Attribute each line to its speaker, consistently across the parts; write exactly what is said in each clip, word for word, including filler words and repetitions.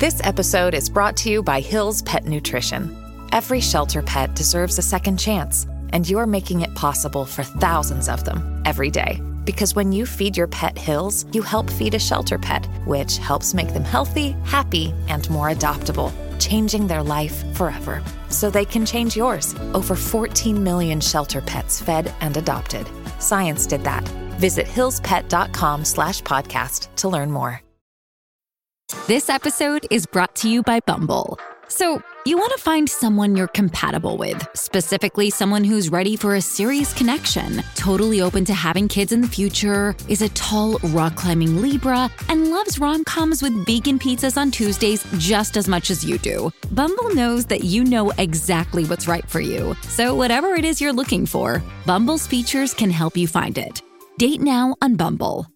Speaker 1: This episode is brought to you by Hill's Pet Nutrition. Every shelter pet deserves a second chance, and you're making it possible for thousands of them every day. Because when you feed your pet Hill's, you help feed a shelter pet, which helps make them healthy, happy, and more adoptable, changing their life forever. So they can change yours. Over fourteen million shelter pets fed and adopted. Science did that. Visit hillspet.com slash podcast to learn more.
Speaker 2: This episode is brought to you by Bumble. So, you want to find someone you're compatible with, specifically someone who's ready for a serious connection, totally open to having kids in the future, is a tall, rock-climbing Libra, and loves rom-coms with vegan pizzas on Tuesdays just as much as you do. Bumble knows that you know exactly what's right for you. So whatever it is you're looking for, Bumble's features can help you find it. Date now on Bumble.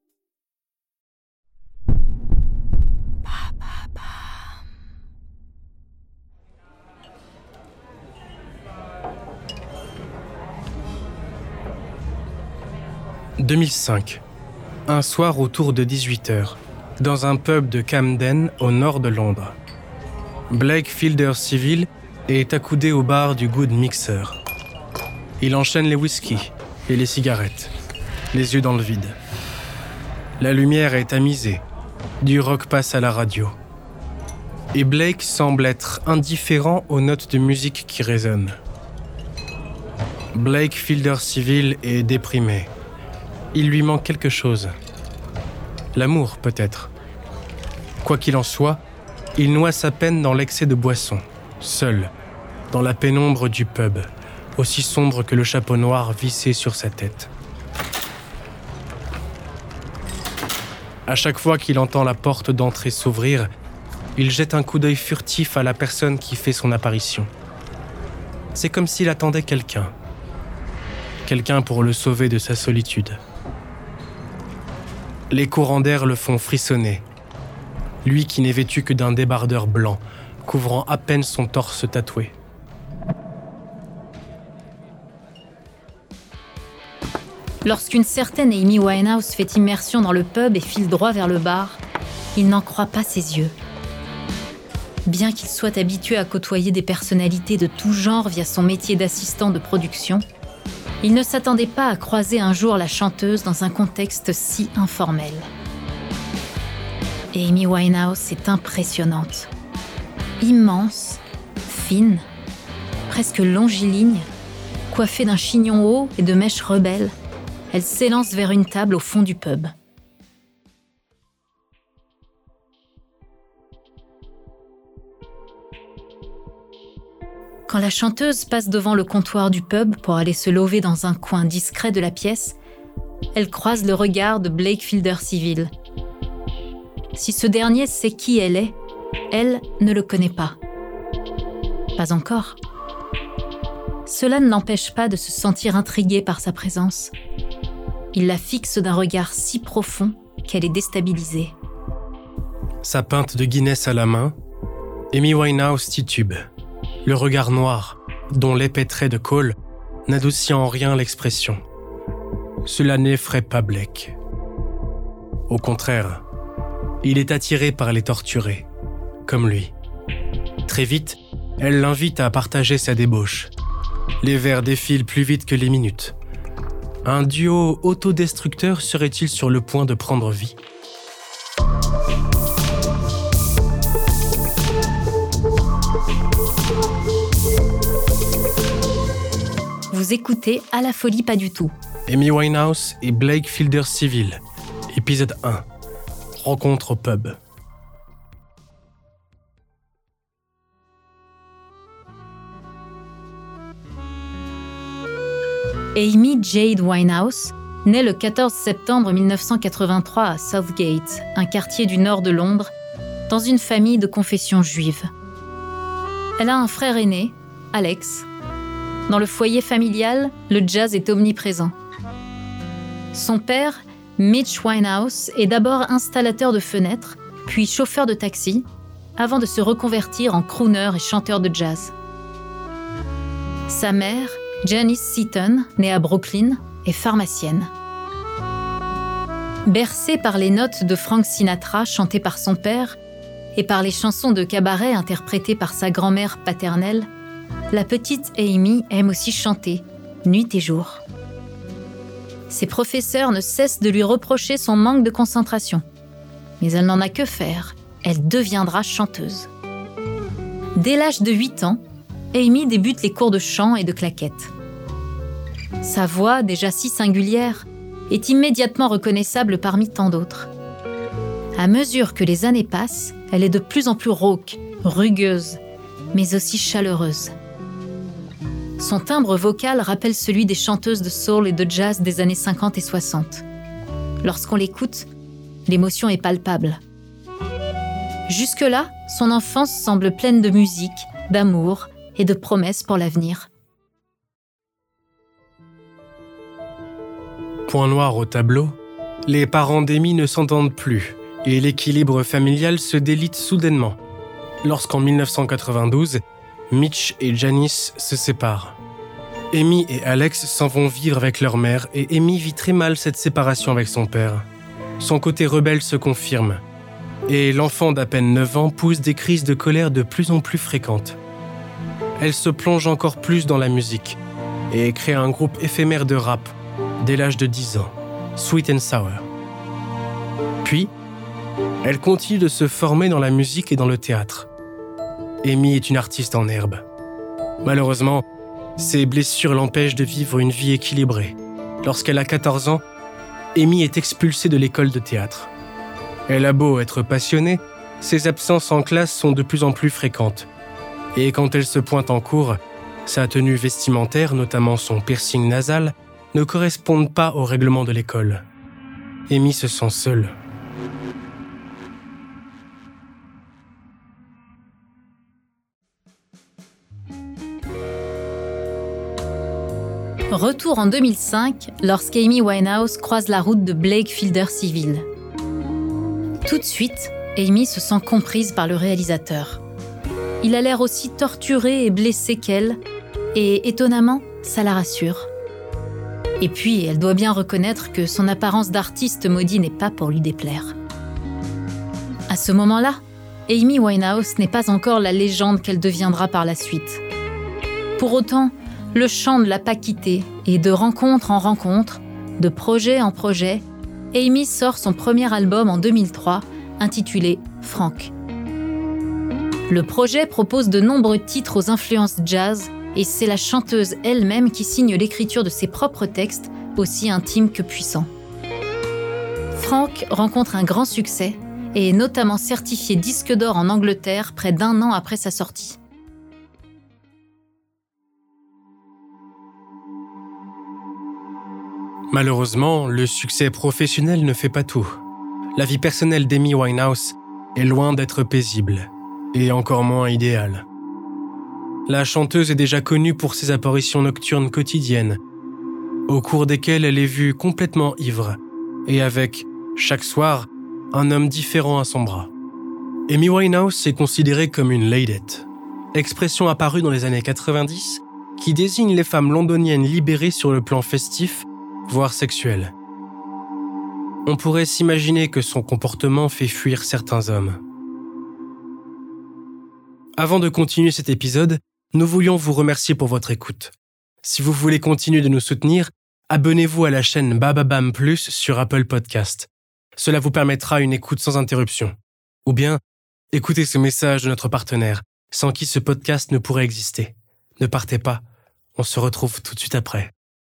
Speaker 3: deux mille cinq. Un soir autour de dix-huit heures, dans un pub de Camden, au nord de Londres. Blake Fielder-Civil est accoudé au bar du Good Mixer. Il enchaîne les whiskies et les cigarettes, les yeux dans le vide. La lumière est tamisée, du rock passe à la radio. Et Blake semble être indifférent aux notes de musique qui résonnent. Blake Fielder-Civil est déprimé. Il lui manque quelque chose. L'amour, peut-être. Quoi qu'il en soit, il noie sa peine dans l'excès de boisson, seul, dans la pénombre du pub, aussi sombre que le chapeau noir vissé sur sa tête. À chaque fois qu'il entend la porte d'entrée s'ouvrir, il jette un coup d'œil furtif à la personne qui fait son apparition. C'est comme s'il attendait quelqu'un. Quelqu'un pour le sauver de sa solitude. Les courants d'air le font frissonner. Lui qui n'est vêtu que d'un débardeur blanc, couvrant à peine son torse tatoué.
Speaker 4: Lorsqu'une certaine Amy Winehouse fait immersion dans le pub et file droit vers le bar, il n'en croit pas ses yeux. Bien qu'il soit habitué à côtoyer des personnalités de tout genre via son métier d'assistant de production, il ne s'attendait pas à croiser un jour la chanteuse dans un contexte si informel. Et Amy Winehouse est impressionnante. Immense, fine, presque longiligne, coiffée d'un chignon haut et de mèches rebelles, elle s'élance vers une table au fond du pub. Quand la chanteuse passe devant le comptoir du pub pour aller se lever dans un coin discret de la pièce, elle croise le regard de Blake Fielder-Civil. Si ce dernier sait qui elle est, elle ne le connaît pas. Pas encore. Cela ne l'empêche pas de se sentir intrigué par sa présence. Il la fixe d'un regard si profond qu'elle est déstabilisée.
Speaker 3: Sa pinte de Guinness à la main, Amy Winehouse titube. Le regard noir, dont l'épais trait de Cole, n'adoucit en rien l'expression. Cela n'effraie pas Blake. Au contraire, il est attiré par les torturés, comme lui. Très vite, elle l'invite à partager sa débauche. Les verres défilent plus vite que les minutes. Un duo autodestructeur serait-il sur le point de prendre vie ?
Speaker 4: Vous écoutez À la folie pas du tout.
Speaker 3: Amy Winehouse et Blake Fielder-Civil, épisode un. Rencontre au pub.
Speaker 4: Amy Jade Winehouse naît le quatorze septembre mille neuf cent quatre-vingt-trois à Southgate, un quartier du nord de Londres, dans une famille de confession juive. Elle a un frère aîné, Alex. Dans le foyer familial, le jazz est omniprésent. Son père, Mitch Winehouse, est d'abord installateur de fenêtres, puis chauffeur de taxi, avant de se reconvertir en crooner et chanteur de jazz. Sa mère, Janice Seaton, née à Brooklyn, est pharmacienne. Bercée par les notes de Frank Sinatra chantées par son père, et par les chansons de cabaret interprétées par sa grand-mère paternelle, la petite Amy aime aussi chanter, nuit et jour. Ses professeurs ne cessent de lui reprocher son manque de concentration. Mais elle n'en a que faire, elle deviendra chanteuse. Dès l'âge de huit ans, Amy débute les cours de chant et de claquettes. Sa voix, déjà si singulière, est immédiatement reconnaissable parmi tant d'autres. À mesure que les années passent, elle est de plus en plus rauque, rugueuse, mais aussi chaleureuse. Son timbre vocal rappelle celui des chanteuses de soul et de jazz des années cinquante et soixante. Lorsqu'on l'écoute, l'émotion est palpable. Jusque-là, son enfance semble pleine de musique, d'amour et de promesses pour l'avenir.
Speaker 3: Point noir au tableau, les parents d'Amy ne s'entendent plus et l'équilibre familial se délite soudainement, lorsqu'en dix-neuf cent quatre-vingt-douze, Mitch et Janice se séparent. Amy et Alex s'en vont vivre avec leur mère et Amy vit très mal cette séparation avec son père. Son côté rebelle se confirme et l'enfant d'à peine neuf ans pousse des crises de colère de plus en plus fréquentes. Elle se plonge encore plus dans la musique et crée un groupe éphémère de rap dès l'âge de dix ans, Sweet and Sour. Puis, elle continue de se former dans la musique et dans le théâtre. Amy est une artiste en herbe. Malheureusement, ses blessures l'empêchent de vivre une vie équilibrée. Lorsqu'elle a quatorze ans, Amy est expulsée de l'école de théâtre. Elle a beau être passionnée, ses absences en classe sont de plus en plus fréquentes. Et quand elle se pointe en cours, sa tenue vestimentaire, notamment son piercing nasal, ne correspondent pas au règlement de l'école. Amy se sent seule.
Speaker 4: Retour en deux mille cinq, lorsqu'Amy Winehouse croise la route de Blake Filder Civil. Tout de suite, Amy se sent comprise par le réalisateur. Il a l'air aussi torturé et blessé qu'elle, et étonnamment, ça la rassure. Et puis, elle doit bien reconnaître que son apparence d'artiste maudit n'est pas pour lui déplaire. À ce moment-là, Amy Winehouse n'est pas encore la légende qu'elle deviendra par la suite. Pour autant, le chant ne l'a pas quittée, et de rencontre en rencontre, de projet en projet, Amy sort son premier album en deux mille trois, intitulé « Frank ». Le projet propose de nombreux titres aux influences jazz, et c'est la chanteuse elle-même qui signe l'écriture de ses propres textes, aussi intimes que puissants. Frank rencontre un grand succès, et est notamment certifié disque d'or en Angleterre près d'un an après sa sortie.
Speaker 3: Malheureusement, le succès professionnel ne fait pas tout. La vie personnelle d'Amy Winehouse est loin d'être paisible, et encore moins idéale. La chanteuse est déjà connue pour ses apparitions nocturnes quotidiennes, au cours desquelles elle est vue complètement ivre, et avec, chaque soir, un homme différent à son bras. Amy Winehouse est considérée comme une ladette, expression apparue dans les années quatre-vingt-dix qui désigne les femmes londoniennes libérées sur le plan festif, voire sexuel. On pourrait s'imaginer que son comportement fait fuir certains hommes. Avant de continuer cet épisode, nous voulions vous remercier pour votre écoute. Si vous voulez continuer de nous soutenir, abonnez-vous à la chaîne Bababam Plus sur Apple Podcast. Cela vous permettra une écoute sans interruption. Ou bien, écoutez ce message de notre partenaire, sans qui ce podcast ne pourrait exister. Ne partez pas, on se retrouve tout de suite après.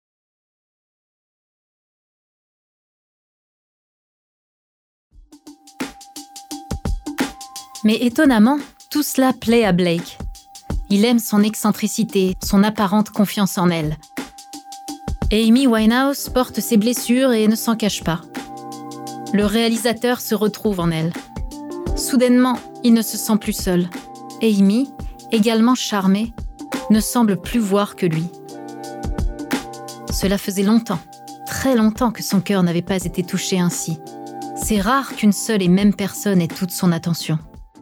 Speaker 4: Mais étonnamment, tout cela plaît à Blake. Il aime son excentricité, son apparente confiance en elle. Amy Winehouse porte ses blessures et ne s'en cache pas. Le réalisateur se retrouve en elle. Soudainement, il ne se sent plus seul. Amy, également charmée, ne semble plus voir que lui. Cela faisait longtemps, très longtemps que son cœur n'avait pas été touché ainsi. C'est rare qu'une seule et même personne ait toute son attention.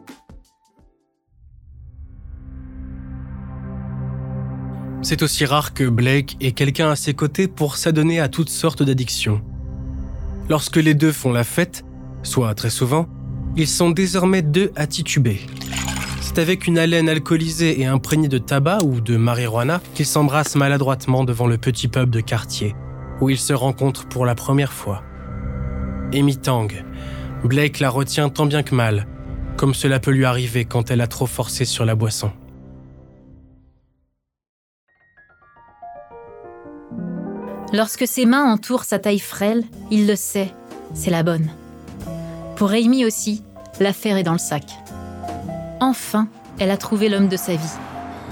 Speaker 3: C'est aussi rare que Blake ait quelqu'un à ses côtés pour s'adonner à toutes sortes d'addictions. Lorsque les deux font la fête, soit très souvent, Ils sont désormais deux à tituber. C'est avec une haleine alcoolisée et imprégnée de tabac ou de marijuana qu'ils s'embrassent maladroitement devant le petit pub de quartier, où ils se rencontrent pour la première fois. Amy Tang. Blake la retient tant bien que mal, comme cela peut lui arriver quand elle a trop forcé sur la boisson.
Speaker 4: Lorsque ses mains entourent sa taille frêle, il le sait, c'est la bonne. Pour Amy aussi, l'affaire est dans le sac. Enfin, elle a trouvé l'homme de sa vie.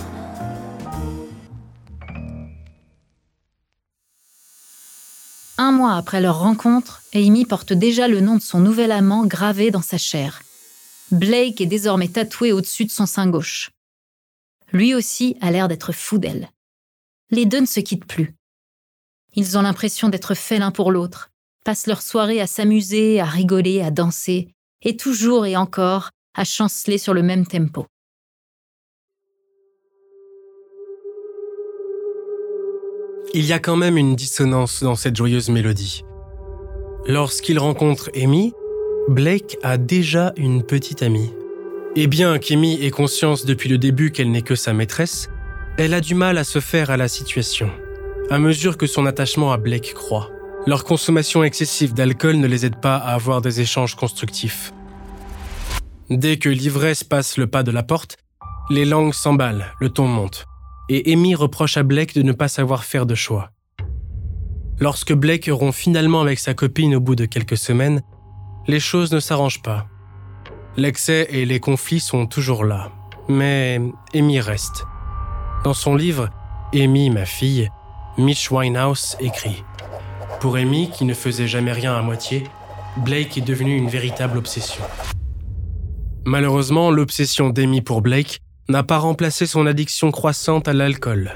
Speaker 4: Un mois après leur rencontre, Amy porte déjà le nom de son nouvel amant gravé dans sa chair. Blake est désormais tatoué au-dessus de son sein gauche. Lui aussi a l'air d'être fou d'elle. Les deux ne se quittent plus. Ils ont l'impression d'être faits l'un pour l'autre, passent leur soirée à s'amuser, à rigoler, à danser, et toujours et encore à chanceler sur le même tempo.
Speaker 3: Il y a quand même une dissonance dans cette joyeuse mélodie. Lorsqu'il rencontre Amy, Blake a déjà une petite amie. Et bien qu'Amy ait conscience depuis le début qu'elle n'est que sa maîtresse, elle a du mal à se faire à la situation, à mesure que son attachement à Blake croît. Leur consommation excessive d'alcool ne les aide pas à avoir des échanges constructifs. Dès que l'ivresse passe le pas de la porte, les langues s'emballent, le ton monte. Et Amy reproche à Blake de ne pas savoir faire de choix. Lorsque Blake rompt finalement avec sa copine au bout de quelques semaines, les choses ne s'arrangent pas. L'excès et les conflits sont toujours là, mais Amy reste. Dans son livre « Amy, ma fille », Mitch Winehouse écrit « Pour Amy, qui ne faisait jamais rien à moitié, Blake est devenu une véritable obsession. » Malheureusement, l'obsession d'Amy pour Blake n'a pas remplacé son addiction croissante à l'alcool.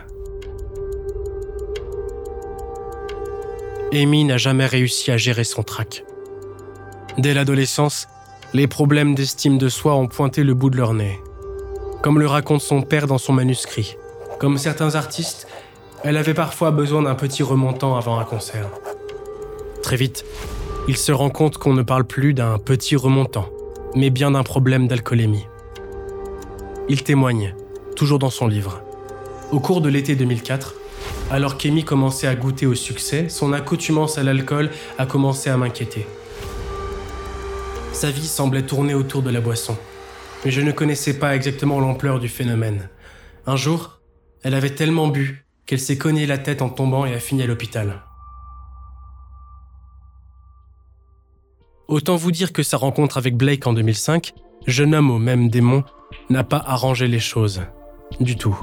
Speaker 3: Amy n'a jamais réussi à gérer son trac. Dès l'adolescence, les problèmes d'estime de soi ont pointé le bout de leur nez. Comme le raconte son père dans son manuscrit. Comme certains artistes, elle avait parfois besoin d'un petit remontant avant un concert. Très vite, il se rend compte qu'on ne parle plus d'un petit remontant, mais bien d'un problème d'alcoolémie. Il témoigne, toujours dans son livre. Au cours de l'été deux mille quatre, alors qu'Amy commençait à goûter au succès, son accoutumance à l'alcool a commencé à m'inquiéter. Sa vie semblait tourner autour de la boisson, mais je ne connaissais pas exactement l'ampleur du phénomène. Un jour, elle avait tellement bu qu'elle s'est cognée la tête en tombant et a fini à l'hôpital. Autant vous dire que sa rencontre avec Blake en deux mille cinq, jeune homme au même démon, n'a pas arrangé les choses. Du tout.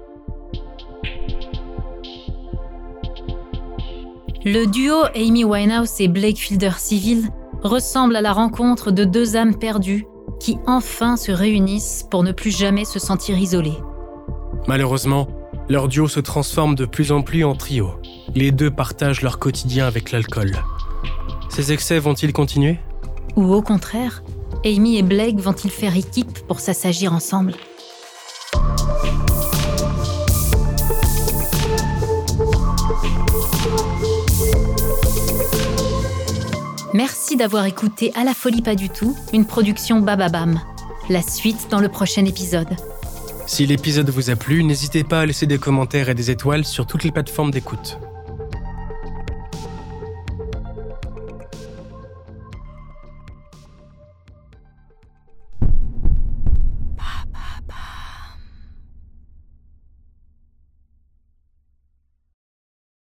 Speaker 4: Le duo Amy Winehouse et Blake Fielder Civil ressemble à la rencontre de deux âmes perdues qui enfin se réunissent pour ne plus jamais se sentir isolées.
Speaker 3: Malheureusement, leur duo se transforme de plus en plus en trio. Les deux partagent leur quotidien avec l'alcool. Ces excès vont-ils continuer ?
Speaker 4: Ou au contraire, Amy et Blake vont-ils faire équipe pour s'assagir ensemble ? Merci d'avoir écouté À la folie pas du tout, une production Bababam. La suite dans le prochain épisode.
Speaker 3: Si l'épisode vous a plu, n'hésitez pas à laisser des commentaires et des étoiles sur toutes les plateformes d'écoute.